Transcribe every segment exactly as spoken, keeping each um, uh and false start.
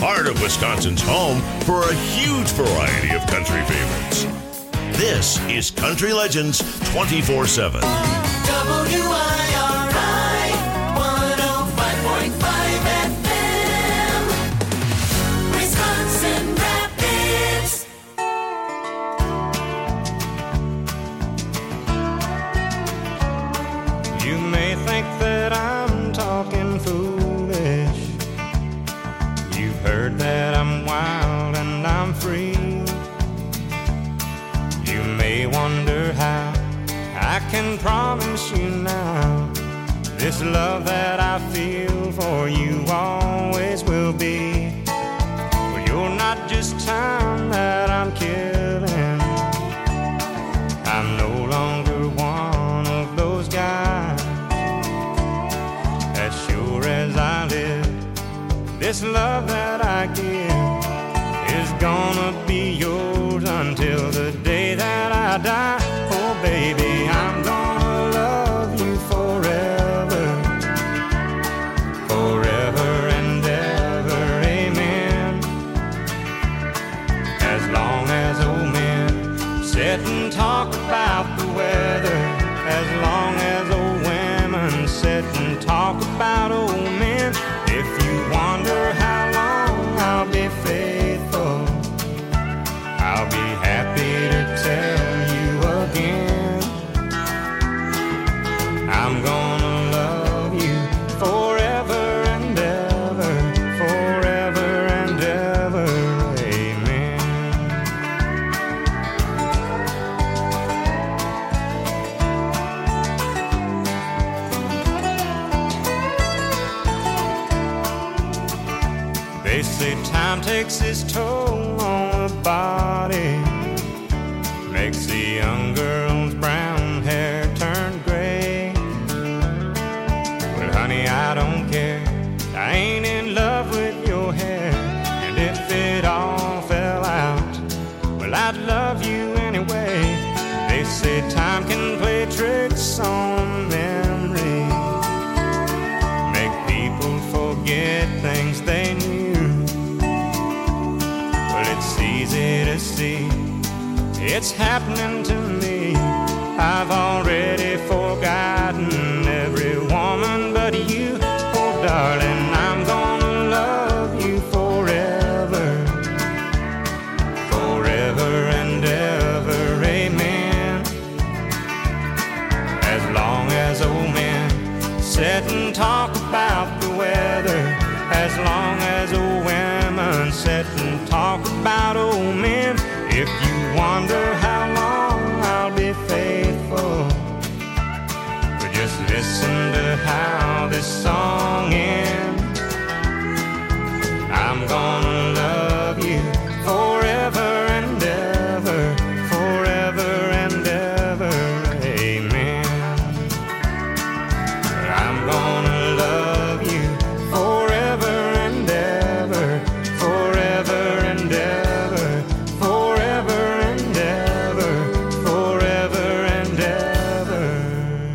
heart of Wisconsin's home for a huge variety of country favorites. This is Country Legends twenty-four seven. W I R I one oh five point five F M, Wisconsin Rapids. You may think that I'm talking foolish. You've heard that I'm wild and I'm free. You may wonder how I can promise you now this love that I feel for you always will be. Well, you're not just time that I'm killing. I'm no longer one of those guys. As sure as I live, this love that I give is gonna be yours until the day that I die. Oh baby, I'm gonna love you forever, forever and ever, amen. As long as old men sit and talk about the weather, as long as old women sit and talk about old men. If you wonder how long I'll be faithful, I'll be happy to tell you again. I'm gonna love you forever and ever, forever and ever, amen. They say time takes its toll on the body, makes the young girl's brown hair turn gray. Well, honey, I don't care. I ain't in love with your hair. And if it all fell out, well, I'd love you anyway. They say time can play tricks on memory, make people forget things they knew. Well, it's easy to see it's happening to me. I've already forgotten every woman but you. Oh, darling, I'm gonna love you forever, forever and ever, amen. As long as old men sit and talk about the weather, as long as old women sit and talk about old men. If you wonder how long I'll be faithful, but just listen to how this song ends. I'm gonna love you forever and ever, forever and ever, amen. I'm gonna love you forever and ever, forever and ever, forever and ever, forever and ever,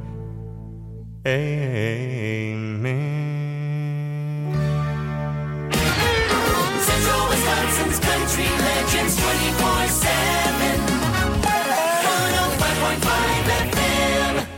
amen. Central Wisconsin's Country Legends twenty-four seven, one oh five point five F M.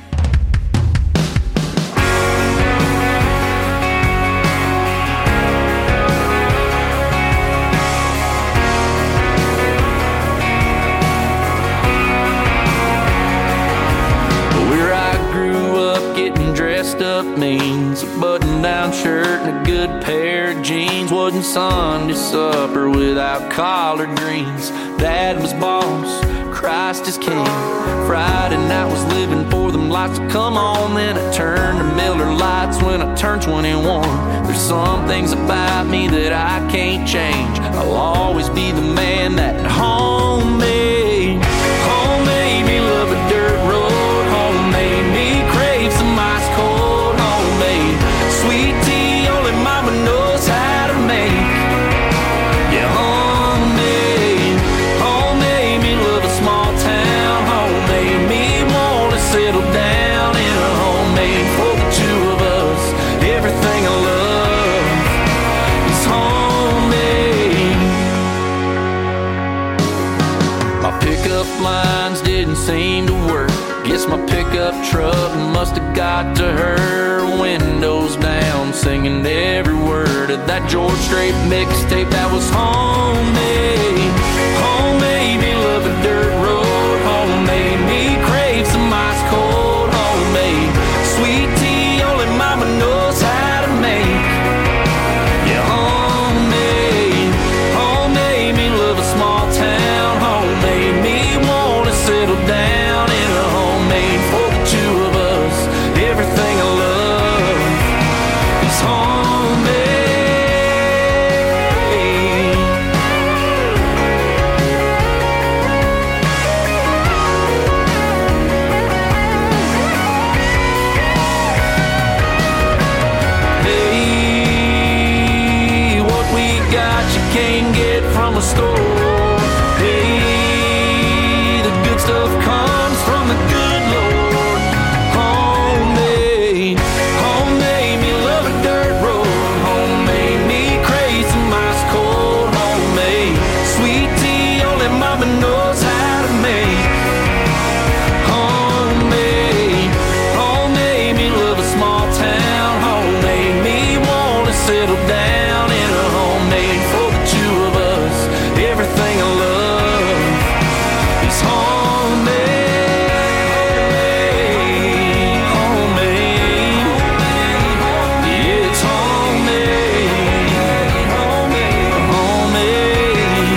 Where I grew up, getting dressed up means a button-down shirt and a good pair of jeans. Wasn't Sunday supper without collard greens. Dad was boss, Christ is king. Friday night was living for them lights to come on. Then I turned to Miller Lights when I turned twenty-one. There's some things about me that I can't change. I'll always be the man that home made. Home made me love a dirt road. Home made me crave some ice cold. Homemade sweet tea only mama knows how to make. Yeah, homemade. Home made me love a small town. Home made me want to settle down in a homemade for the two of us. Everything I love is homemade. seem to work. Guess my pickup truck must have got to her, windows down, singing every word of that George Strait mixtape that was homemade. Homemade me love a dirt road, homemade me crave some ice cold, homemade sweet tea only mama knows how to make. Yeah, homemade, homemade me love a small town, homemade me wanna settle down in a homemade for the two of us. Everything I love is homemade. Hey, what we got you can't get from a store. Hey, the good stuff comes from the good Lord. Homemade, homemade me love a dirt road. Homemade me crave some ice cold. Homemade sweet tea only mama knows how to make. Homemade, homemade me love a small town. Homemade me wanna settle down in a homemade for the two of us. Everything I love is homemade, homemade. Yeah, it's homemade, homemade, homemade.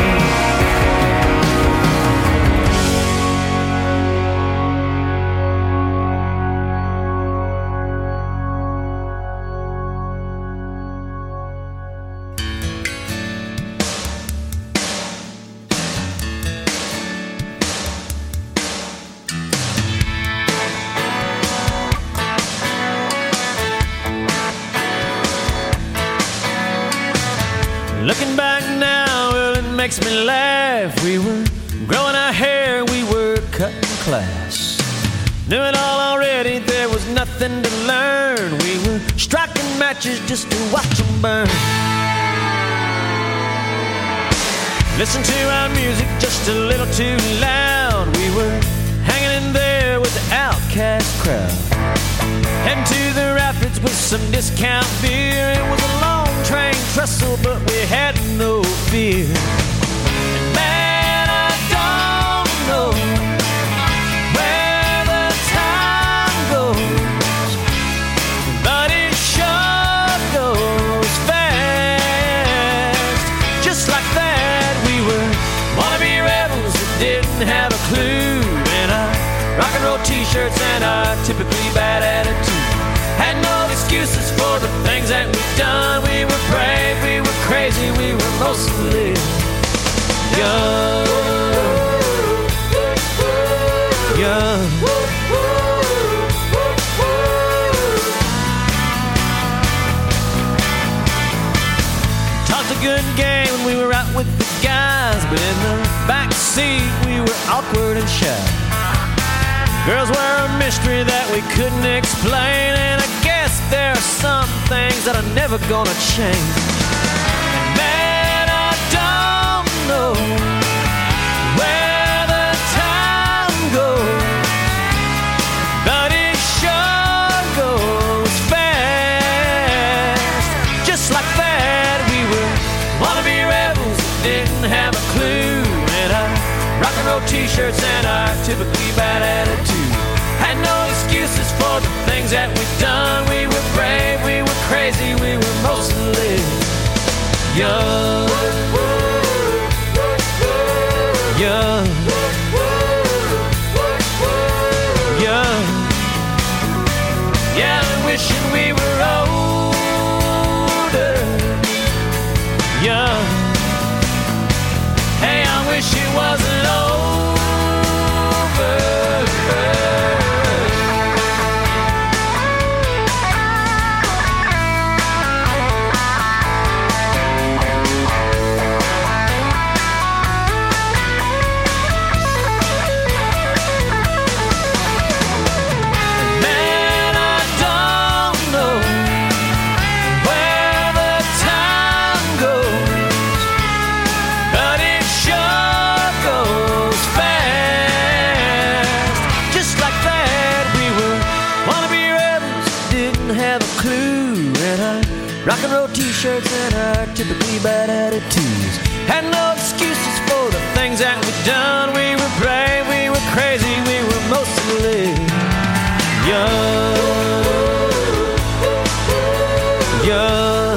Looking back now, well, it makes me laugh. We were growing our hair, we were cutting class. Knew it all already, there was nothing to learn. We were striking matches just to watch them burn. Listen to our music just a little too loud. We were hanging in there with the outcast crowd. Heading to the rapids with some discount beer. It was a long train trestle, but we had no fear. And man, I don't know where the time goes, but it sure goes fast. Just like that, we were wannabe rebels that didn't have a clue. And our rock and roll t-shirts and our typically bad attitude had no excuses for the things that we've done. We were brave, we were crazy, we were mostly young. Young. Talked a good game when we were out with the guys, but in the back seat we were awkward and shy. Girls were a mystery that we couldn't explain, and I guess there are some things that are never gonna change. And man, I don't know where the time goes, but it sure goes fast. Just like that, we were wannabe rebels that didn't have a clue. And our rock and roll t-shirts and our typically bad attitude had no excuses for the things that we've done. We were brave, we were crazy, we were mostly young. Young. Young. Yeah, wishing we were older. Young. Hey, I wish it wasn't over. rock and roll t-shirts and our typically bad attitudes. Had no excuses for the things that we'd done. We were brave, we were crazy, we were mostly young. Young.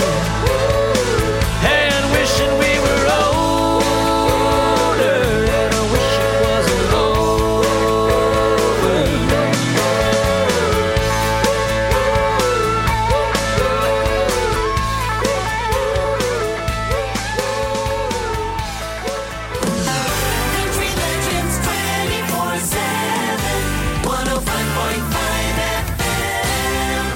And wishing we were older. And I wish it wasn't over. Country Legends twenty-four seven, one oh five point five F M.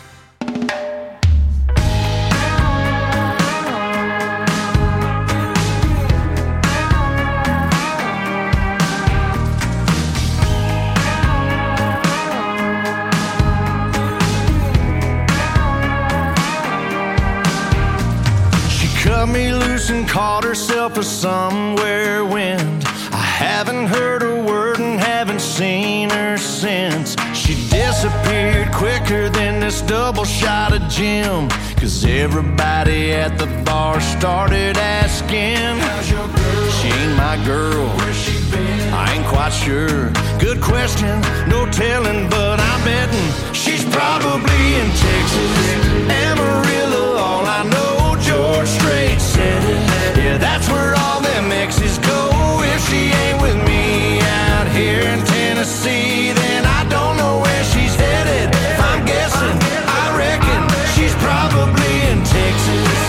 She cut me loose and called herself a somewhere wind. I haven't heard a word and haven't seen her since. She disappeared quicker than this double shot of gin. Cause everybody at the bar started asking, how's your girl? She ain't my girl. Where's she been? I ain't quite sure. Good question, no telling, but I'm betting she's probably in Texas. Amarillo, all I know, George Strait said it. Yeah, that's where all them exes go. If she ain't with me out here in Tennessee, then I don't know where she's headed. If I'm guessing, I reckon she's probably in Texas.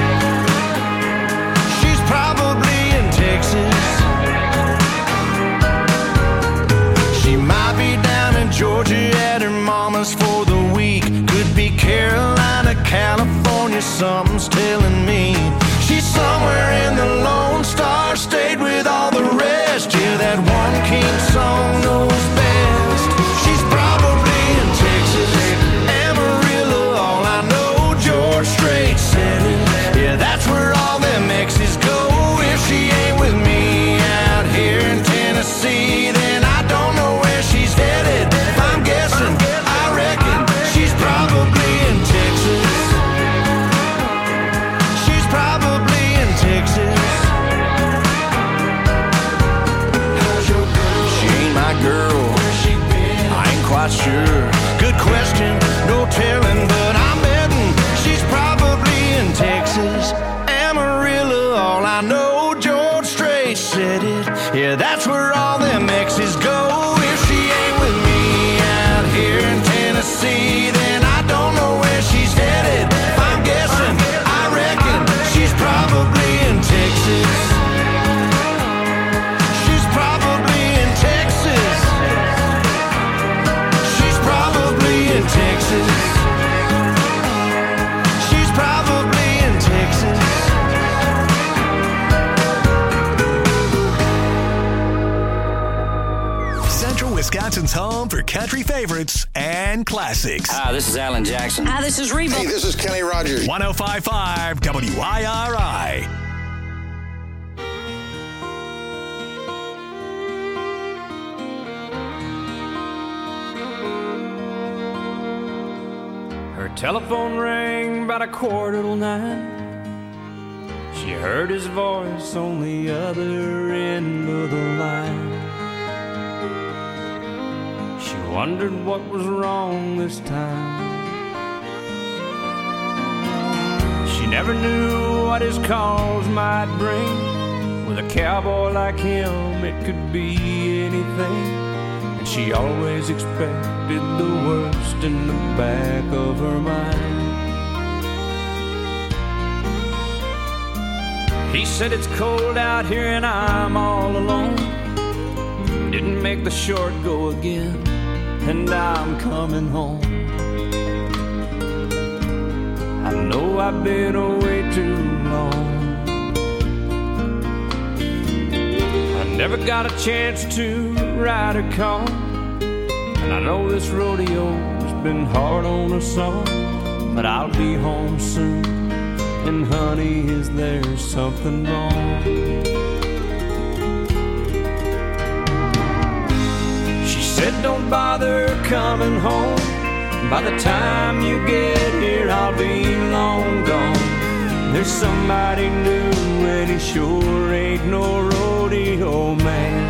She's probably in Texas. She might be down in Georgia at her mama's for the week. Could be Carolina, California, something's telling me. She's somewhere in the Lone Star State with all the rest. Yeah, that one king song knows best. She's probably in Texas. Amarillo, all I know, George Strait said it. Yeah, that's where all them exes go. If she ain't with me out here in Tennessee, then I don't know where she's headed. If I'm guessing, I reckon she's probably in Texas. She's probably in Texas. How's your girl? She ain't my girl. Where's she been? I ain't quite sure. Good question, no telling, but I'm betting she's probably in Texas. Amarillo, all I know, George Strait said it. Yeah, that's where all them exes go. If she ain't with me out here in Tennessee, then I don't know where she's headed. If I'm guessing, I reckon she's probably in Texas. She's probably in Texas. She's probably in Texas. She's probably in Texas. Central Wisconsin's home for country favorites and classics. Hi, this is Alan Jackson. Hi, this is Reba. Hey, this is Kenny Rogers. one oh five point five W I R I. Her telephone rang about a quarter till nine. She heard his voice on the other end of the line. She wondered what was wrong this time. She never knew what his calls might bring. With a cowboy like him, it could be anything. And she always expected the worst in the back of her mind. He said it's cold out here and I'm all alone. Didn't make the short go again, and I'm coming home. I know I've been away too long. I never got a chance to ride a car, and I know this rodeo's been hard on us all. But I'll be home soon, and honey, is there something wrong? She said don't bother coming home, By the time you get here, I'll be long gone. There's somebody new, and he sure ain't no rodeo man.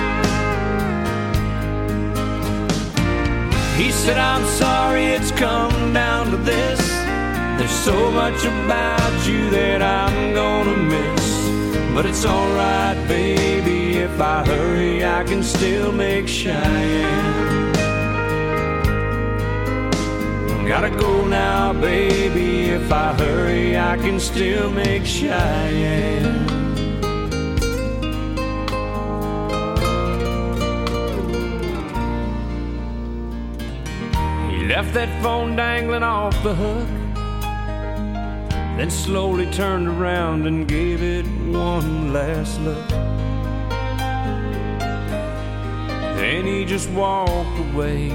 He said, I'm sorry it's come down to this. There's so much about you that I'm gonna miss. But it's alright, baby, if I hurry, I can still make Cheyenne. Gotta go now, baby, if I hurry, I can still make Cheyenne. He left that phone dangling off the hook, then slowly turned around and gave it one last look. Then he just walked away.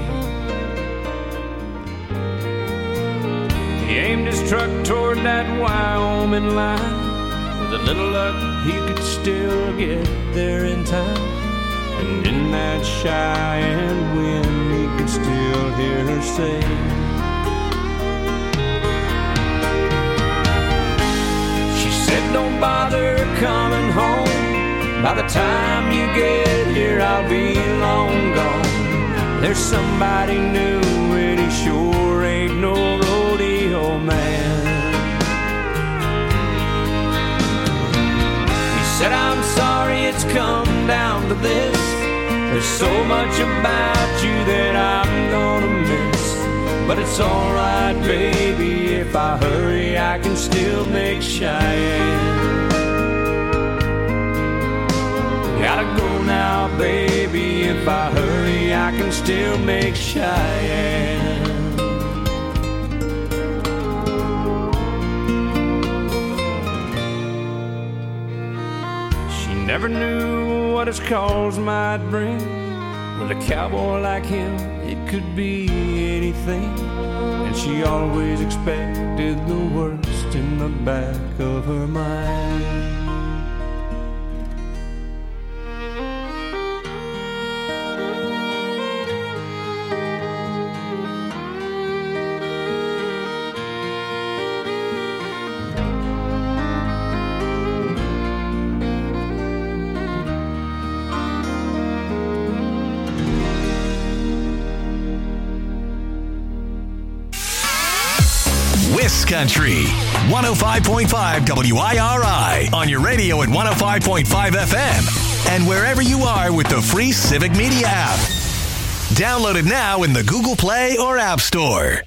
He aimed his truck toward that Wyoming line. With a little luck, he could still get there in time. And in that Cheyenne wind, he could still hear her say, don't bother coming home. By the time you get here, I'll be long gone. There's somebody new, and he sure ain't no rodeo man. He said, I'm sorry it's come down to this. There's so much about you that I'm gonna miss. But it's alright, baby, if I hurry, I can still make Cheyenne. Gotta go now, baby, if I hurry, I can still make Cheyenne. She never knew what his calls might bring. With a cowboy like him, it could be anything. And she always expected the worst in the back of her mind. Country one oh five point five W I R I on your radio at one oh five point five F M and wherever you are with the free Civic Media app. Download it now in the Google Play or App Store.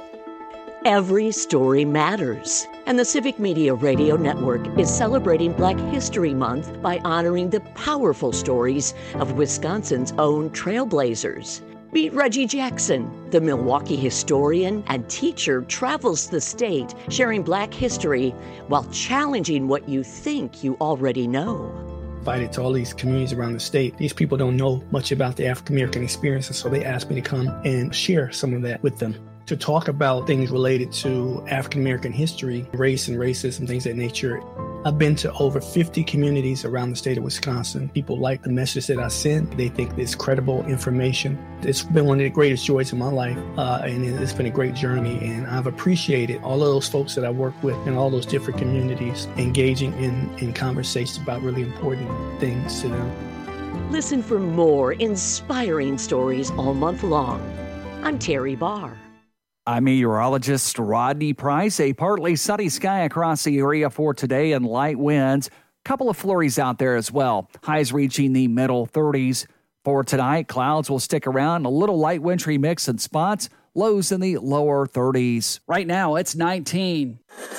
Every story matters, and the Civic Media Radio Network is celebrating Black History Month by honoring the powerful stories of Wisconsin's own trailblazers. Meet Reggie Jackson, the Milwaukee historian and teacher, travels the state sharing Black history while challenging what you think you already know. Invited to all these communities around the state. These people don't know much about the African American experience, and so they asked me to come and share some of that with them. To talk about things related to African American history, race and racism, things of that nature. I've been to over fifty communities around the state of Wisconsin. People like the message that I send. They think it's credible information. It's been one of the greatest joys of my life, uh, and it's been a great journey. And I've appreciated all of those folks that I work with in all those different communities, engaging in, in conversations about really important things to them. Listen for more inspiring stories all month long. I'm Terry Barr. I'm meteorologist Rodney Price. A partly sunny sky across the area for today and light winds. Couple of flurries out there as well. Highs reaching the middle thirties. For tonight, clouds will stick around. A little light wintry mix in spots. Lows in the lower thirties. Right now, it's nineteen.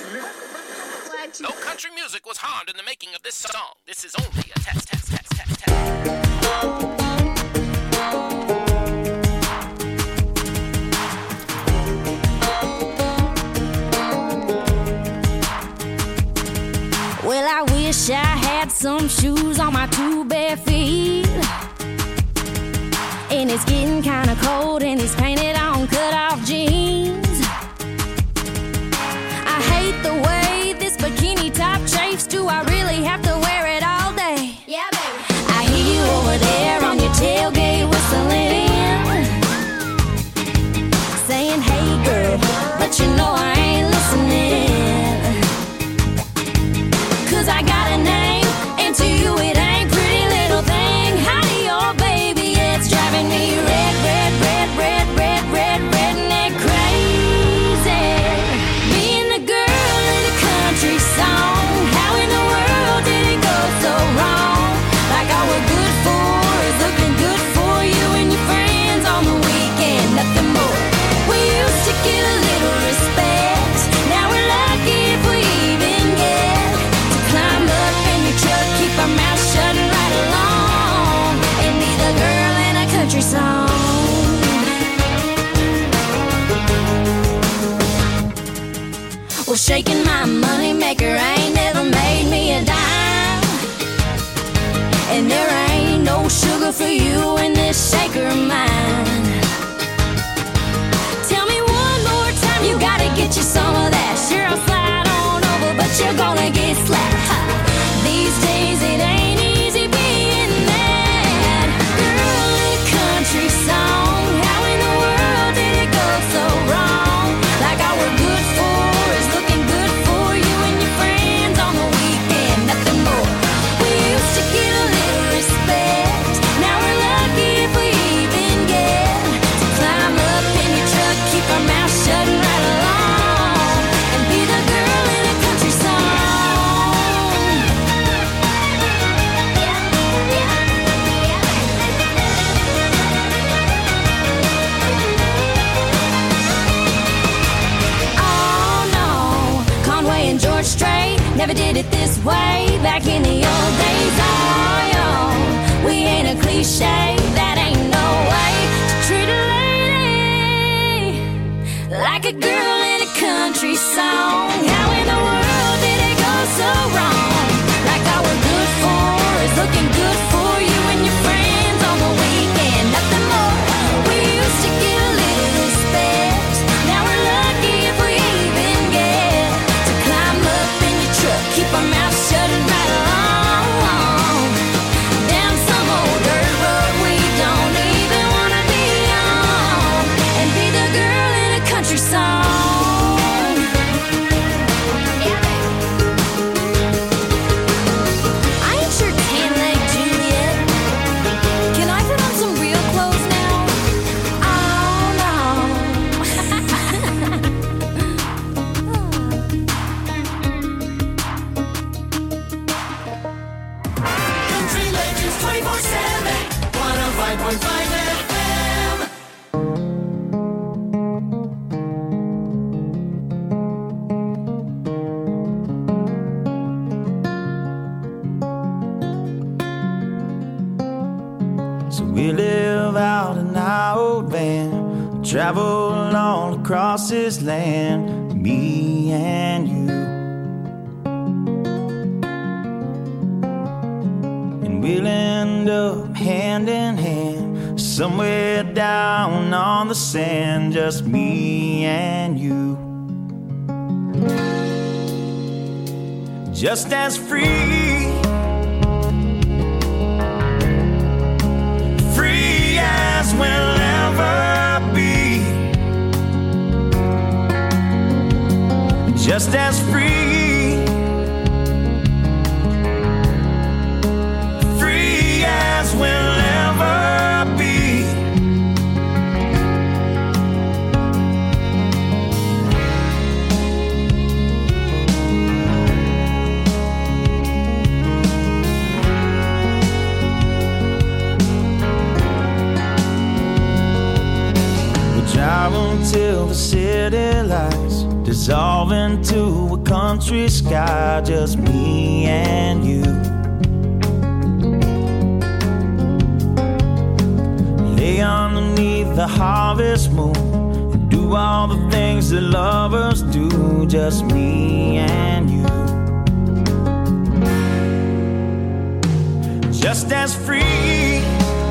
No country music was harmed in the making of this song. This is only a test, test, test, test, test. Well, I wish I had some shoes on my two bare feet. And it's getting kind of cold and it's painted on cut-off jeans. I hate the way this bikini top chafes. Do I really have to wear it all day? Yeah, baby. I hear you over there on your tailgate whistling, saying, know I ain't listening. Cause I got a name, and to you it ain't pretty little thing. Howdy, oh baby, it's driving me red, red, red, red, red, red, redneck crazy. Being the girl in a country song, how in the world did it go so wrong? Like all we're good for is looking good for you and your friends on the weekend, nothing more. We used to get a little respect, now we're lucky if we even get to climb up in your truck, keep our mouths shut and ride along, and be the girl in a country song. Well, shaking my money maker ain't never made me a dime, and there ain't no sugar for you in this shaker of mine. Tell me one more time, you gotta get you some of that. Sure, I'll slide on over, but you're gonna get slapped. Ha. These days it ain't easy being that girl in a country song. How in the world did it go so wrong? Like all we're good for is looking good for you and your friends on the weekend, nothing more. We used to get a little respect, now we're lucky if we even get to climb up in your truck, keep our mouths shut and ride along, and be the girl in a country song. Oh no, Conway and George Strait never did it this way back in the old days. Oh, yo, we ain't a cliche, that ain't no way to treat a lady like a girl in a country song. How in the world did it go so wrong? Like all we're good for is looking good for you and your friends on the weekend, nothing more. We used to get a little respect, now we're lucky if we even get to climb up in your truck, keep our mouths shut and ride along, down some old dirt road we don't even wanna be on, and be the girl in a country song. I ain't your tan-leg Juliet. Can I put on some real clothes now? Oh no. Country Legends twenty-four seven, one oh five point five F M. So we live out in our old van, travel all across this land, me and you. And we'll end up hand in hand, somewhere down on the sand, just me and you. Just as free, free as we'll ever be, just as free, free as we'll ever be. Drive until the city lights dissolve into a country sky, just me and you. Lay underneath the harvest moon and do all the things that lovers do, just me and you. Just as free,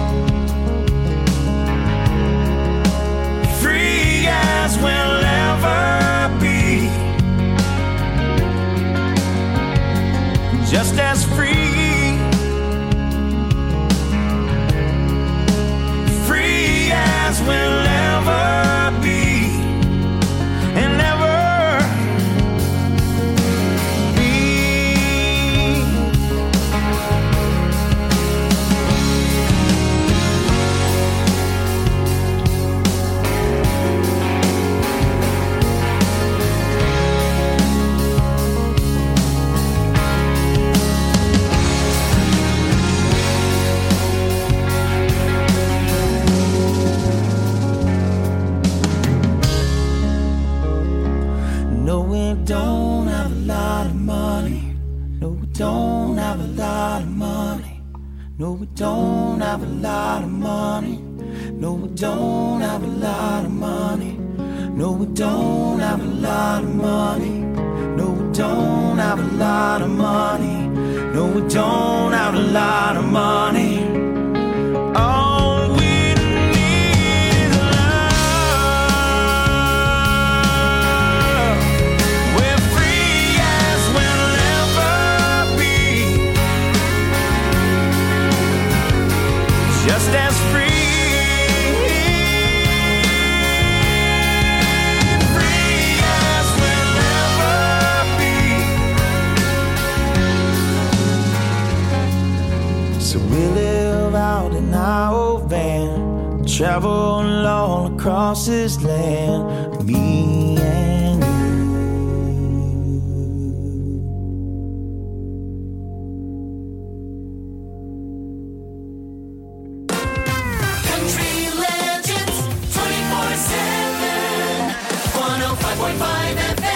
free as we'll ever be, just as free, free as we'll ever be, and never don't have a lot of money. No, we don't have a lot of money. No, we don't have a lot of money. No, we don't have a lot of money. No, we don't have a lot of money. No, we don't have a lot of money. All we need is love. We're free as we'll ever be. Just as free. Our old van, travel all across this land, me and you. Country Legends twenty-four seven, one oh five point five F M.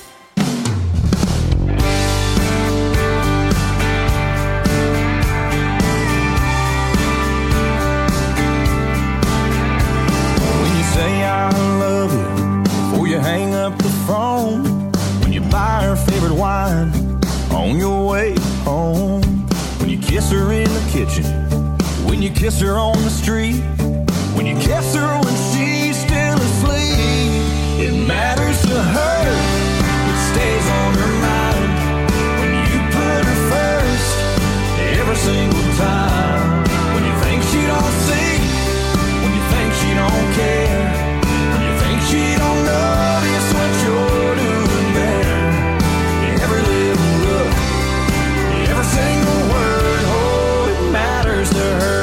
Say I love you before you hang up the phone. When you buy her favorite wine on your way home. When you kiss her in the kitchen. When you kiss her on the street. When you kiss her when she's still asleep. It matters to her. It stays on her mind. When you put her first every single time. When you think she don't see. When you think she don't care. She don't notice what you're doing there. Every little look, every single word, oh, it matters to her.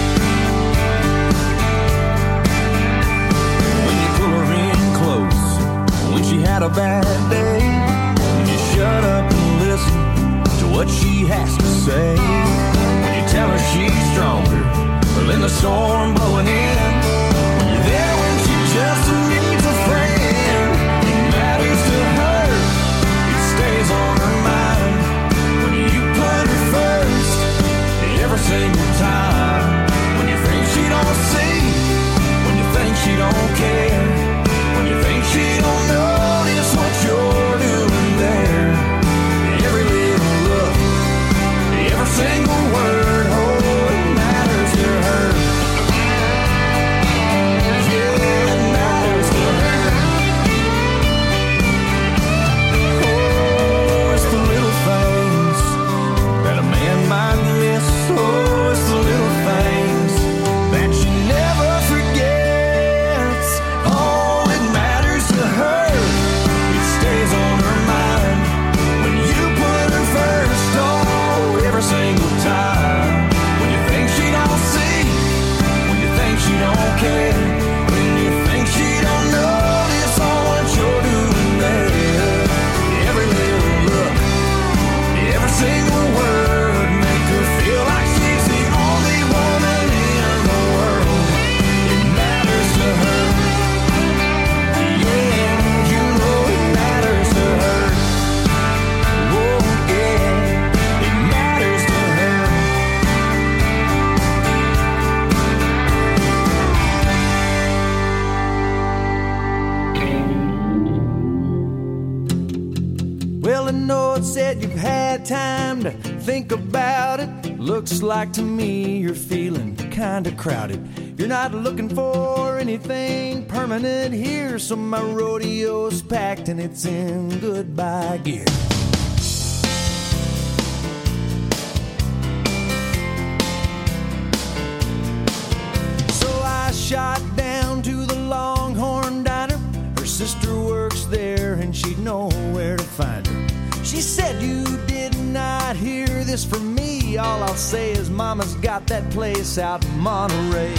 When you pull her in close, when she had a bad day, when you shut up and listen to what she has to say. When you tell her she's stronger than the storm blowing in. When you're there when she just needs a friend. It matters to her. It stays on her mind. When you put her first every single time. When you think she don't see. When you think she don't care. When you think she don't notice what you're doing there. Every little look, every single word, oh, it matters to her. Time to think about it. Looks like to me you're feeling kinda crowded. You're not looking for anything permanent here, so my rodeo's packed and it's in goodbye gear. So I shot down to the Longhorn Diner. Her sister works there and she'd know where to find her. She said you did not hear this from me. All I'll say is mama's got that place out in Monterey.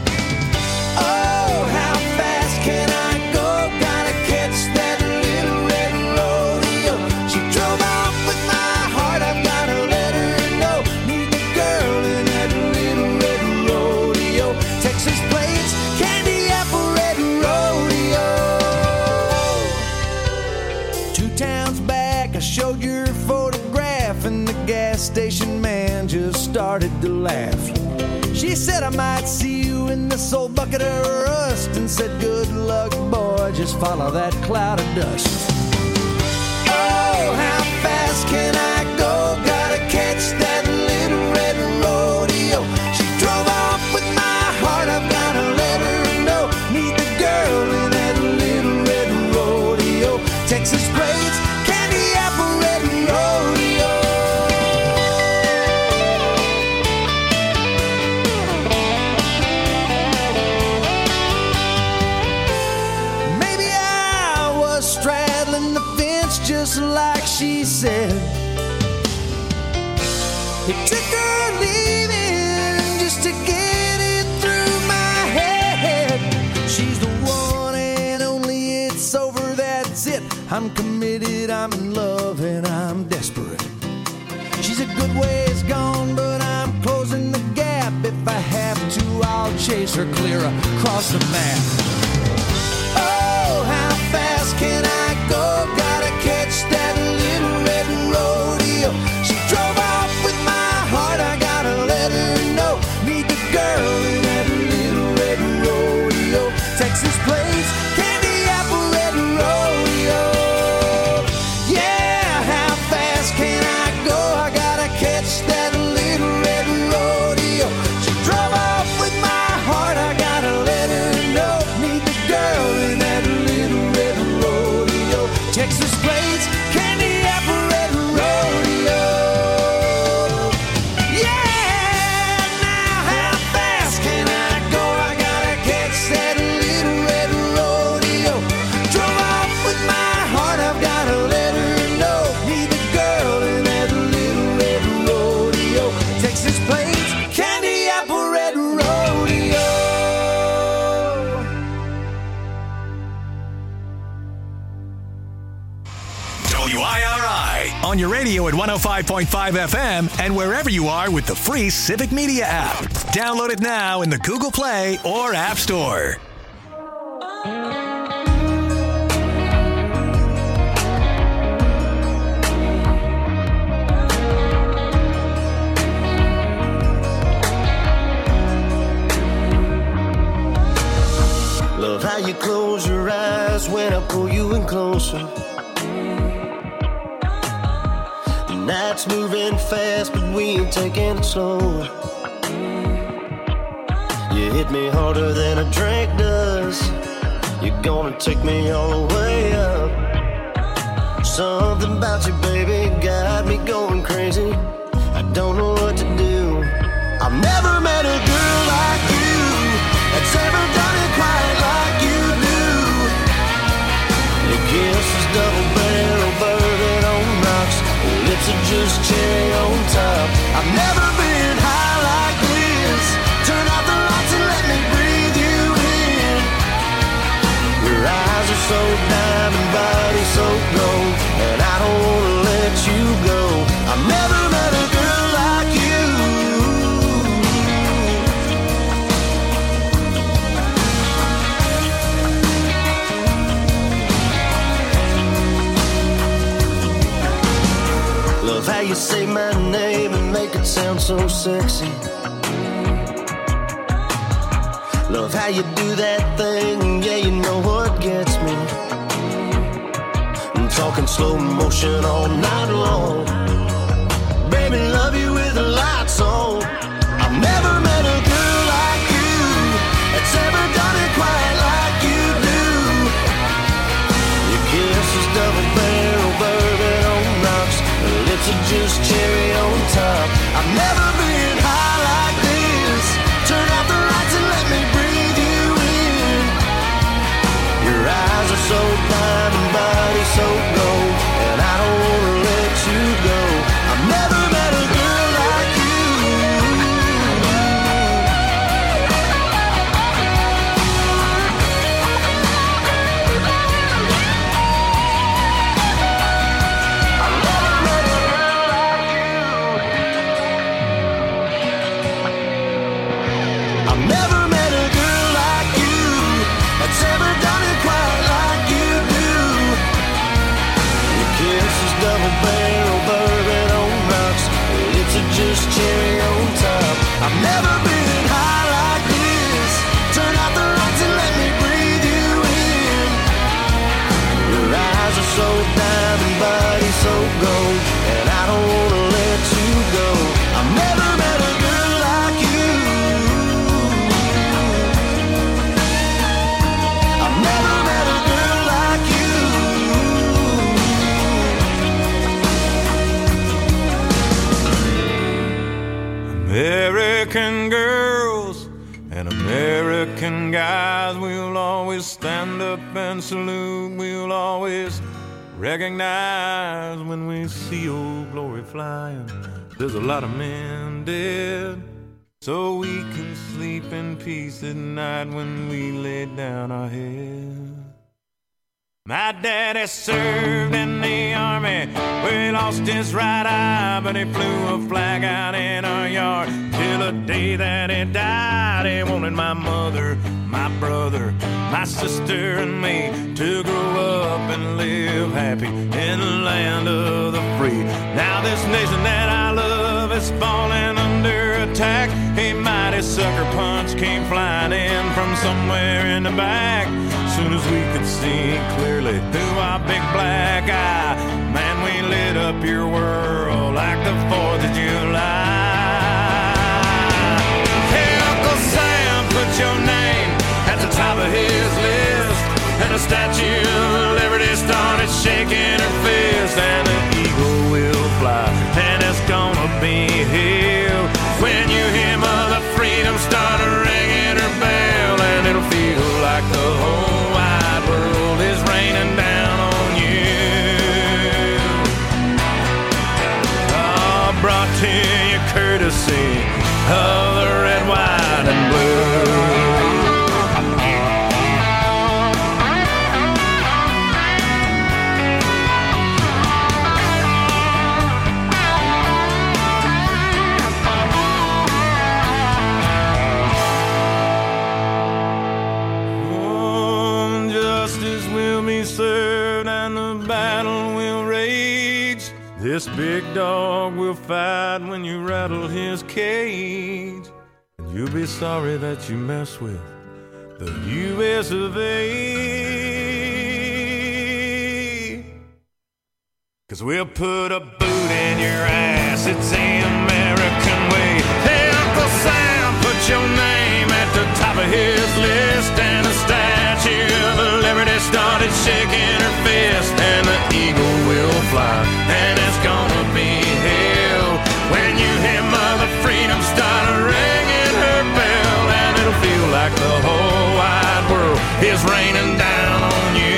Oh, how fast can I go? Gotta catch that little red rodeo. She drove off with my heart, I've gotta let her know. Need the girl in that little red rodeo. Texas plates, candy apple red rodeo. Two towns back I showed your photograph. half, and the gas station man just started to laugh. She said, I might see you in this old bucket of rust, and said, good luck, boy, just follow that cloud of dust. Oh, how fast can I go? Gotta catch that little red rodeo. She drove off with my heart, I've gotta let her know. Meet the girl in that little red rodeo. Texas plates, candy apple red rodeo. Maybe I was straddling the fence just like she said. It took her leaving just to get it through my head. She's the one and only, it's over, that's it. I'm committed, I'm in love, and I'm desperate. She's a good ways gone, but I'm closing the gap. If I have to, I'll chase her clear across the map. Oh, how fast can I go? Gotta catch that little red rodeo. She drove off with my heart, I gotta let her know. Meet the girl in that little red rodeo. Texas plates, candy apple red rodeo. Yeah, how fast can I go? I gotta catch that little red rodeo. She drove off with my heart, I gotta let her know. Meet the girl in that little red rodeo. Texas plates, candy apple red rodeo. Yeah, now how fast can I go? I gotta catch that little red rodeo. Drove off with my heart, I've gotta let her know. Meet the girl in that little red rodeo. Texas plates, candy apple red rodeo. W I R I on your radio at one oh five point five F M and wherever you are with the free Civic Media app. Download it now in the Google Play or App Store. Love how you close your eyes when I pull you in closer. The night's moving fast, but we ain't taking it slow. You hit me harder than a drink does. You're gonna take me all the way up. Something about you, baby, got me going crazy. I don't know what to do. I've never met a girl like you that's ever done it quite like you do. Your kiss is double barrel, bourbon on rocks. Your lips are just cherry on top. I've never been high like this. Turn out the lights and let me breathe you in. Your eyes are so diamond, body so gold, and I don't wanna let you go. I've never met a girl like you. Love how you say my name and make it sound so sexy. Love how you do that thing, yeah, you know what gets me. I'm talking slow motion all night long. Baby, love you with the lights on. I've never met a girl like you that's ever done it quite like you do. Your kiss is double barrel, bourbon on rocks. Her lips are just cherry on top. I've never been high like this. Turn out the lights and let me breathe you in. Your eyes are so diamond, body so gold, and I don't wanna let you go. I've never met a girl like you. I've never met a girl like you. are just cherry on top. I've never been high like this. Turn out the lights and let me breathe you in. Your eyes are so diamond, body so gold, and I don't wanna let you go. I've never met a girl like you. I've never met a girl like you. American girls and American guys, we'll always stand up and salute. We'll always recognize when we see old glory flying. There's a lot of men dead, so we can sleep in peace at night when we lay down our head. My daddy served in the army, where he lost his right eye, but he flew a flag out in our yard till the day that he died. He wanted my mother, my brother, my sister and me to grow up and live happy in the land of the free. Now this nation that I love is falling under attack. A mighty sucker punch came flying in from somewhere in the back. Soon as we could see clearly through our big black eye, man, we lit up your world like the fourth of July. Hey, Uncle Sam, put your name at the top of his list, and the Statue of Liberty started shaking her fist, and the eagle will fly, and it's gonna be here when you hear Mother Freedom start ringing her bell, and it'll feel like the whole wide world is raining down on you. Oh, brought to you courtesy of the red, white, and blue. Served and the battle will rage. This big dog will fight when you rattle his cage. And you'll be sorry that you mess with the U S of A. 'Cause we'll put a boot in your ass, it's the American way. Hey, Uncle Sam, put your name at the top of his list, and the Statue of Liberty started shaking her fist, and the eagle will fly, and it's gonna be hell when you hear Mother Freedom start ringing her bell, and it'll feel like the whole wide world is raining down on you.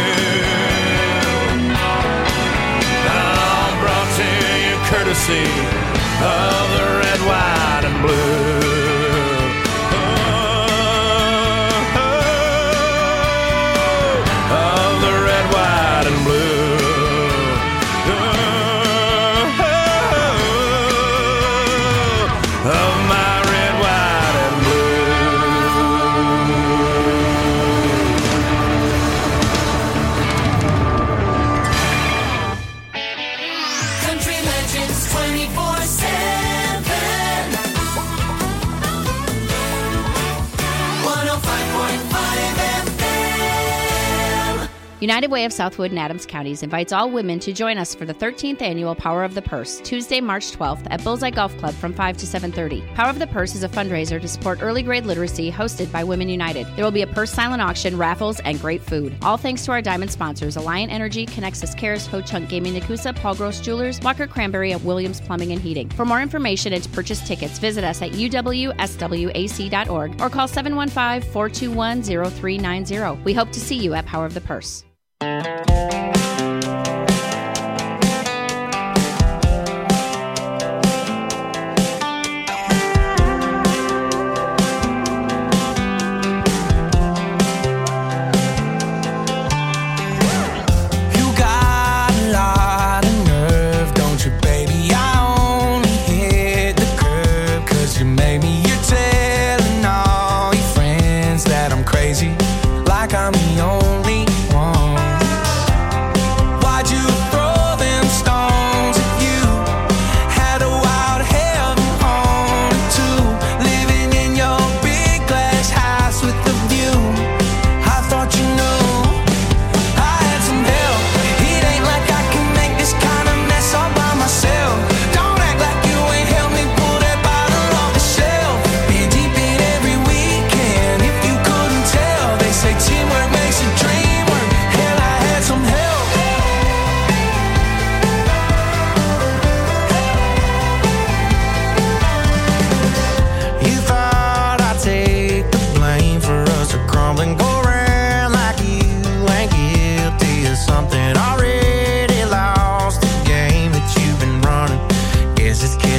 Oh, brought to you courtesy of the red, white, and blue. United Way of Southwood and Adams Counties invites all women to join us for the thirteenth annual Power of the Purse, Tuesday, March twelfth at Bullseye Golf Club from five to seven thirty. Power of the Purse is a fundraiser to support early grade literacy hosted by Women United. There will be a purse silent auction, raffles, and great food. All thanks to our diamond sponsors, Alliant Energy, Connexus Cares, Ho Chunk Gaming Nakusa, Paul Gross Jewelers, Walker Cranberry, and Williams Plumbing and Heating. For more information and to purchase tickets, visit us at u w s w a c dot org or call seven one five, four two one, zero three nine zero. We hope to see you at Power of the Purse. Like I'm the only one.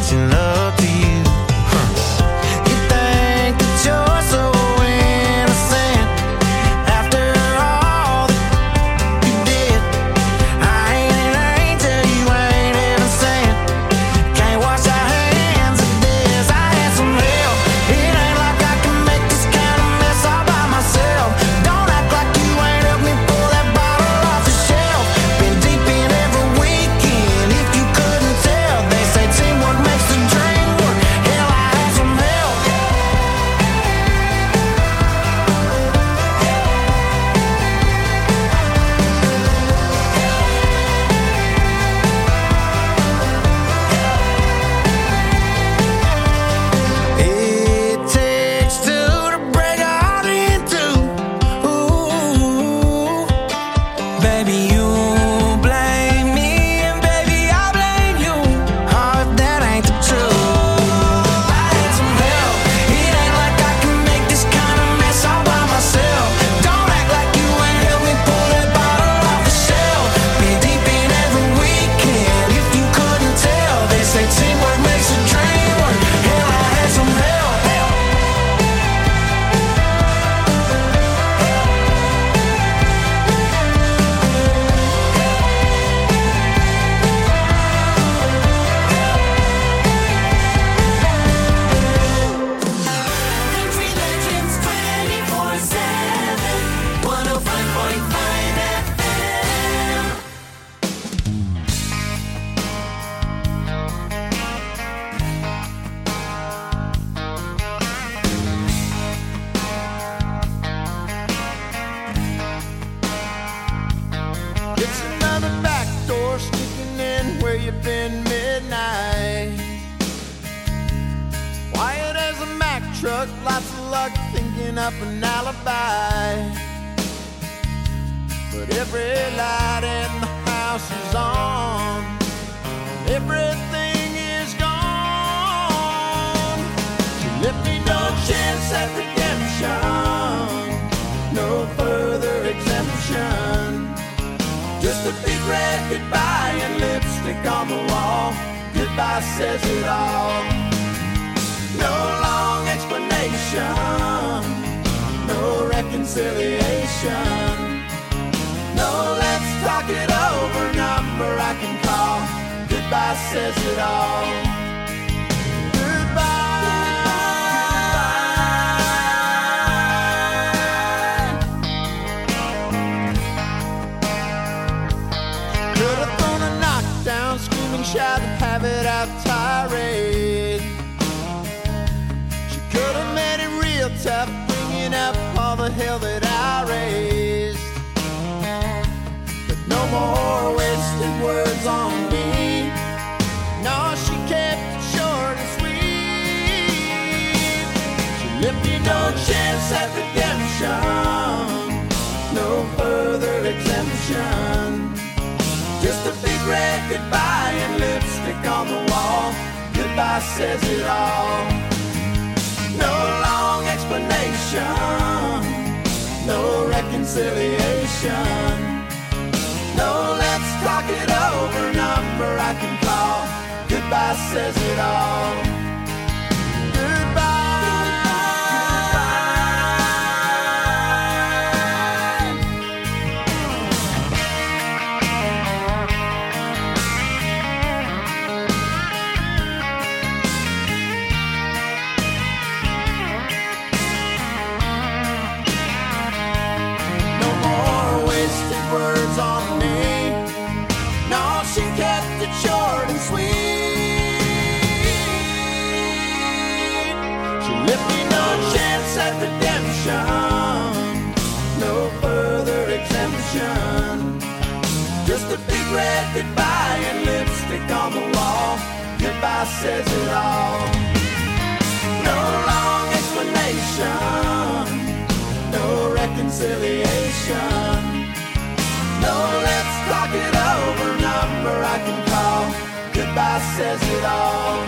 making love to you. Huh. You think that you're so innocent after all that you did. I ain't an angel, you ain't heaven sent. Can't wash our hands of this. I had some help. It ain't like I can make this kind of mess all by myself. Don't act like you ain't helped me pull that bottle off the shelf. Been deep in every weekend. If you couldn't tell, they say teamwork makes the dream work. Hell, I had some help. It takes two to break a heart in two. Ooh, baby, you blame me, and baby, I blame you. Oh, if that ain't the truth. I had some help. It ain't like I can make this kind of mess all by myself. Don't act like you ain't helped me pull that bottle off the shelf. Been deep in every weekend. If you couldn't tell, they say teamwork makes a dream work. Hell, I had some help. Country Legends twenty-four seven, one oh five point five F M. It's another back door sneaking in where you've been midnight. Quiet as a Mack truck, lots of luck thinking up an alibi. But every light in the house is on. Everything is gone. So let me no chance at redemption. No further exemption. Just a big red goodbye and lipstick on the wall. Goodbye says it all. No long explanation. No reconciliation. No, let's talk it over. Number I can call. Goodbye says it all. Could have thrown a knockdown, screaming, shout, and have it out tirade. She could have made it real tough, bringing up all the hell that I raised. But no more wasted words on me. No, she kept it short and sweet. She left me no chance at redemption. No further exemption. Just a big red goodbye and lipstick on the wall. Goodbye says it all. No long explanation. No reconciliation. No, let's talk it over. Number I can call. Goodbye says it all. Words on me. No, she kept it short and sweet. She left me no chance at redemption. No further exemption. Just a big red goodbye and lipstick on the wall. Goodbye says it all. No long explanation. No reconciliation. No, let's talk it over. Number I can call. Goodbye says it all.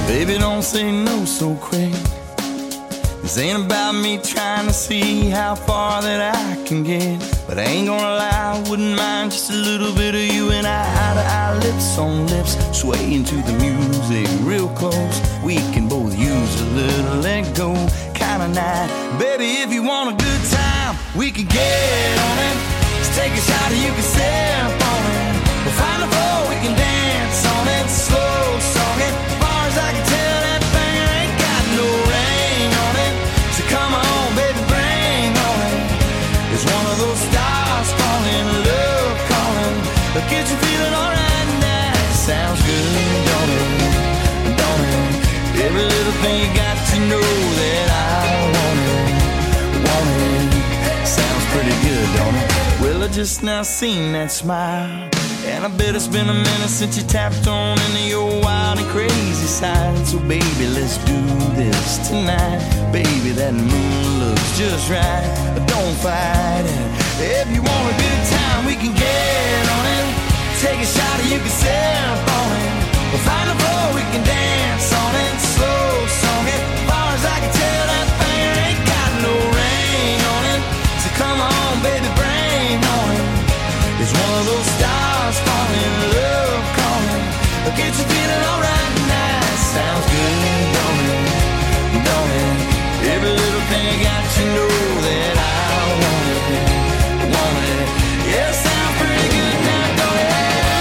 Baby, don't say no so quick. This ain't about me trying to see how far that I can get. But I ain't gonna lie, I wouldn't mind just a little bit of you and I, eye to eye, lips on lips, swaying to the music real close. We can both use a little let go kind of night. Baby, if you want a good time, we can get on it. Let's take a shot and you can sip on it. We'll find a floor, we can dance on it. Slow song it, as far as I can tell, that thing ain't got no ring on it. So come on, baby, bring on it. It's one of those stars falling, love calling. But get you feeling alright now. Sounds good, don't it? Don't it? Every little thing you got to know that I want it, want it. Sounds pretty good, don't it? Well, I just now seen that smile, and I bet it's been a minute since you tapped on into your wild and crazy side. So baby, let's do this tonight. Baby, that moon looks just right, but don't fight it. If you want a good time, we can get on it. Take a shot or you can sip on it. We'll find a floor, we can dance on it. Slow song it, as far as I can tell, that thing ain't got no ring on it. So come on, baby, bring on it. It's one of those stars falling, love calling. But get you feeling alright now. Sounds good, don't it? Don't it? Every little thing I got to know that I want it, want it. Yeah, it sounds pretty good now, don't it?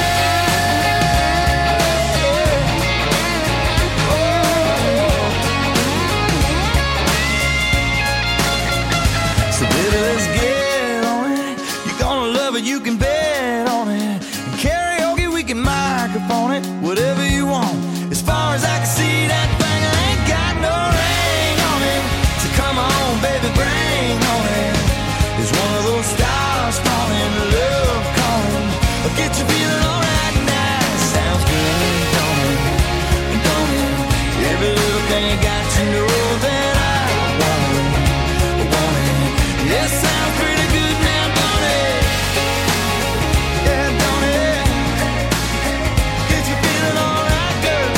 So baby, let's get on it. You're gonna love it, you can bet on it. And karaoke, we can microphone it. Whatever you want. As far as I can see, that thing ain't got no ring on it. So come on, baby, bring on it. It's one of those stars falling, love calling. But get you feeling alright now. Sounds good, don't it? Don't it? Every little thing you got to know that I want it, want it. Yeah, sounds pretty good now, don't it? Yeah, don't it? Get you feeling alright, girl?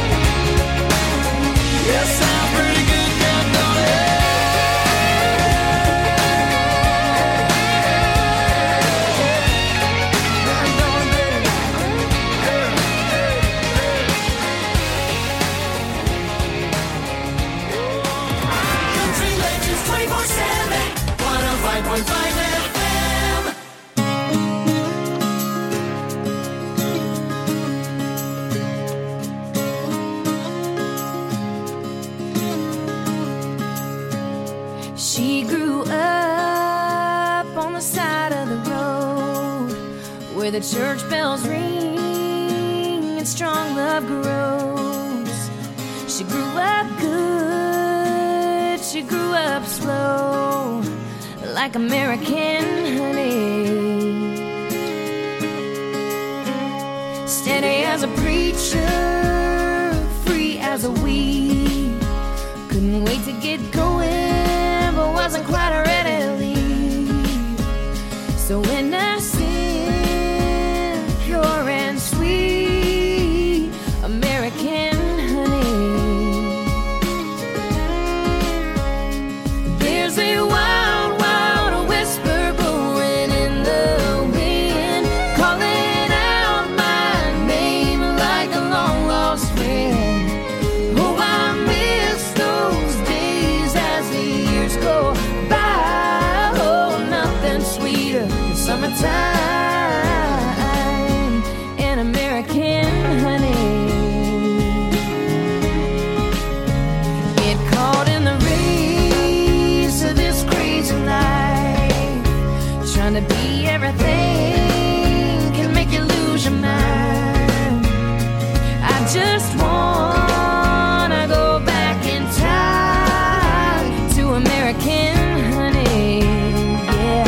Yeah, sounds pretty good now, don't it? Country Legends twenty-four seven, one oh five point five F M. She grew up on the side of the road where the church bells ring and strong love grows. She grew up good, she grew up slow, like American honey. Steady as a preacher, free as a weed. Couldn't wait to get going, but wasn't quite ready to leave. So innocent, pure and sweet, American honey. There's a wild, wild whisper blowing in the wind, calling out my name like a long lost friend. Oh, I miss those days as the years go by. Oh, nothing sweeter than summertime and American honey. Get caught in the race of this crazy life, trying to be everything can make you lose your mind. I just wanna go back in time to American honey, yeah.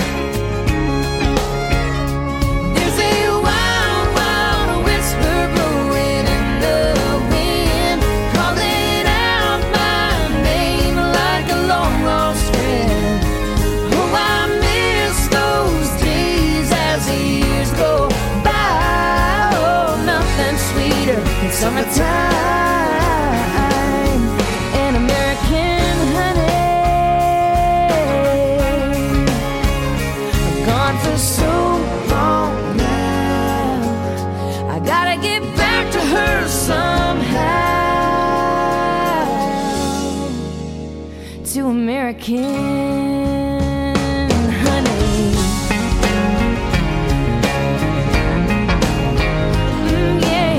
There's a wild, wild whisper blowing in the wind, calling out my name like a long lost friend. Oh, I miss those days as the years go by. Oh, nothing sweeter than summertime American honey. Mm, yeah,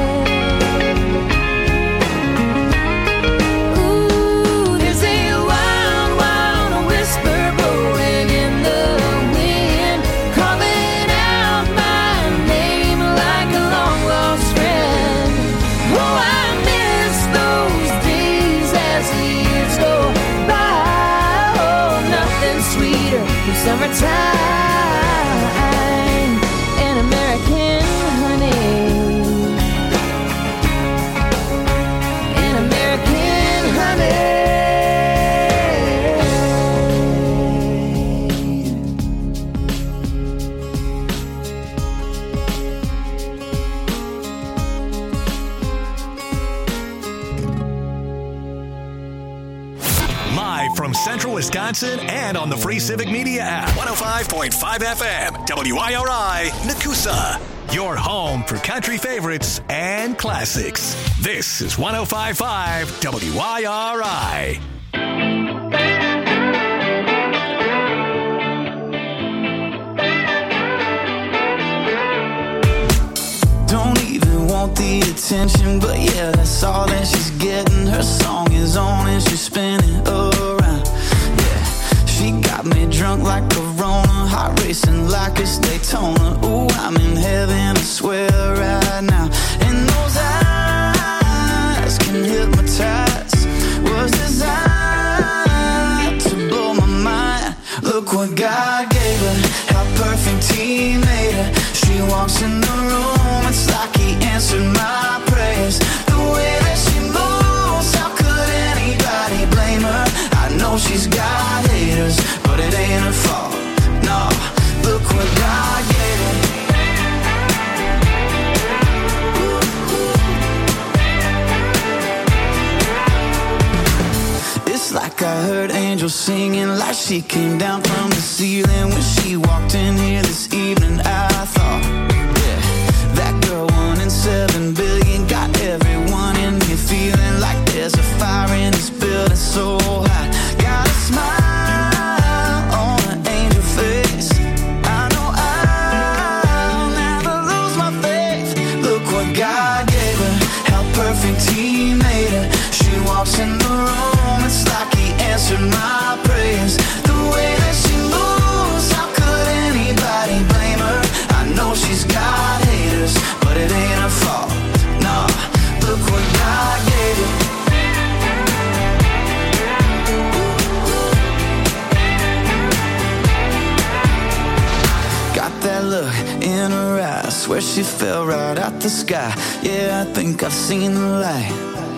yeah. Ooh, there's a wild, wild whisper blowing in the wind, calling out my name like a long lost friend. Oh, I miss those days as the years go by. Oh, nothing sweeter than summertime and American honey. And American honey. Live from Central Wisconsin and on the free Civic Media app. one oh five point five F M, W I R I, Nakusa. Your home for country favorites and classics. This is one oh five point five W I R I. Don't even want the attention, but yeah, that's all that she's getting. Her song is on and she's spinning around. Yeah, she got me drunk like a Rona, heart racing like it's Daytona. Ooh, I'm in heaven, I swear right now. And those eyes can hypnotize, was designed to blow my mind. Look what God gave her, how perfect He made her. She walks in the room, it's like He answered my prayers. The way that she moves, how could anybody blame her? I know she's got haters, but it ain't her fault. No, look what God gave her. It's like I heard angels singing, like she came down from the ceiling when she walked in here this evening. I thought, yeah, that girl one in seven billion got everyone in here feeling like there's a fire in this building so hot. Got a smile on an angel face. I know I'll never lose my faith. Look what God gave her, how perfect He made her. She walks in the room, it's like He answered my prayers. The way that she moves, how could anybody blame her? I know she's got haters, but it ain't her fault. No, look what God gave her. Got that look in her eyes, swear she fell right out the sky. Yeah, I think I've seen the light.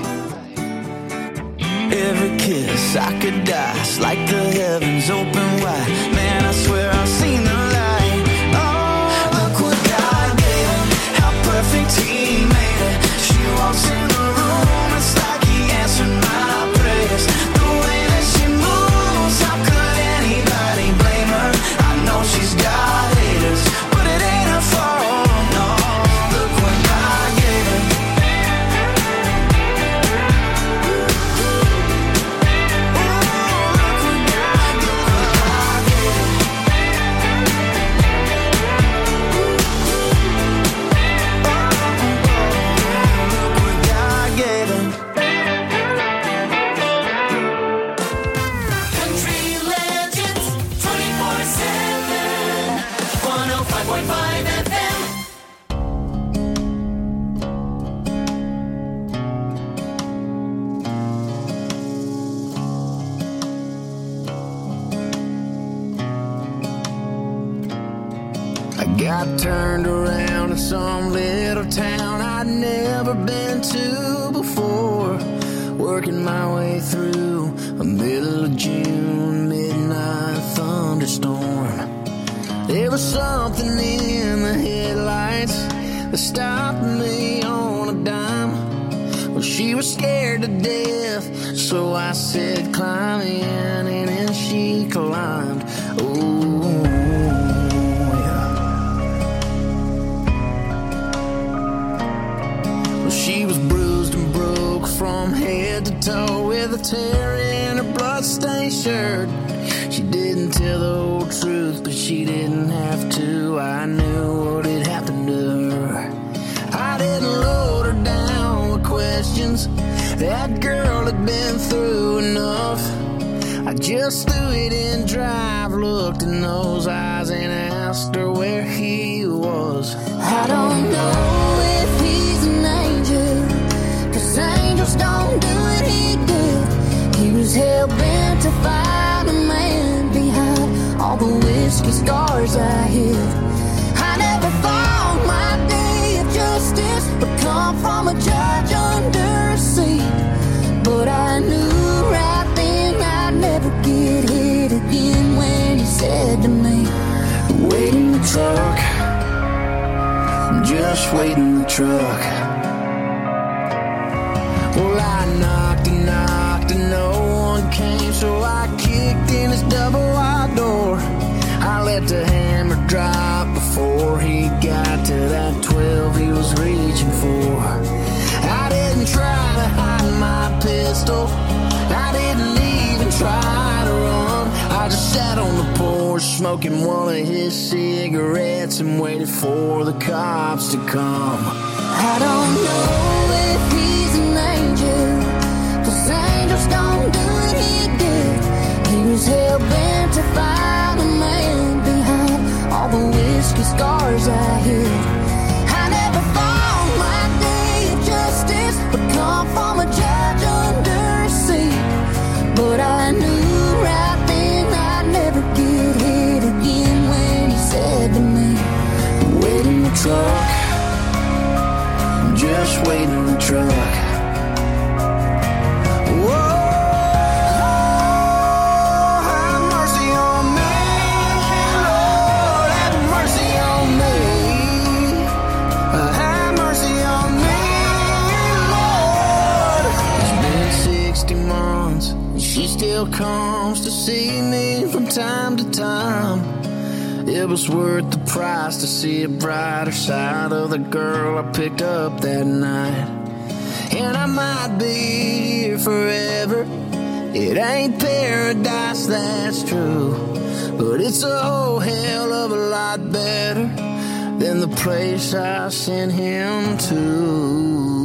Every kiss I could die, it's like the heavens open wide. Man, I swear I've seen the light. Oh, look what God gave her, how perfect He made her. She walks in the room, it's like He answered my prayers. The way that she moves, how could anybody blame her? I know she's got haters, but it ain't her fault. No, look what God gave her. Country Legends twenty-four seven, one oh five point five F M. I got turned around in some little town I'd never been to before. Working my way through a middle of June midnight thunderstorm. There was something in the headlights that stopped me on a dime. Well, she was scared to death, so I said, climb in, and then she climbed. Oh, yeah. Well, she was bruised and broke from head to toe with a tear in her blood bloodstained shirt. She didn't tell the whole truth, but she didn't have to. I knew what had happened to her. I didn't load her down with questions. That girl had been through enough. I just threw it in drive, looked in those eyes and asked her where he was. I don't know if he's an angel, 'cause angels don't do what he did. He was hell-bent to find a man behind all the whiskey scars I hid. I never thought my day of justice would come from a judge under a seat, but I knew right then I'd never get hit again when he said to me, wait in the truck, just wait in the truck. Well, I knocked and knocked and no one came, so I kicked in his double wide door. I let the hammer drop before he got to that twelve he was reaching for. I didn't try to hide my pistol, I didn't even try to run. I just sat on the porch smoking one of his cigarettes and waited for the cops to come. I don't know if he's an angel, 'cause angels don't do what he did. He was hell-bent to find a man behind all the whiskey scars I hid. I never thought my day of justice would come from a judge under a seat, but I knew right then I'd never get hit again when he said to me, wait in the truck, just wait in the truck. Whoa, have mercy on me, Lord, have mercy on me. Have mercy on me, Lord. It's been sixty months and she still comes to see me from time to time. It was worth the price to see a brighter side of the girl I picked up that night. And I might be here forever. It ain't paradise, that's true, but it's a whole hell of a lot better than the place I sent him to.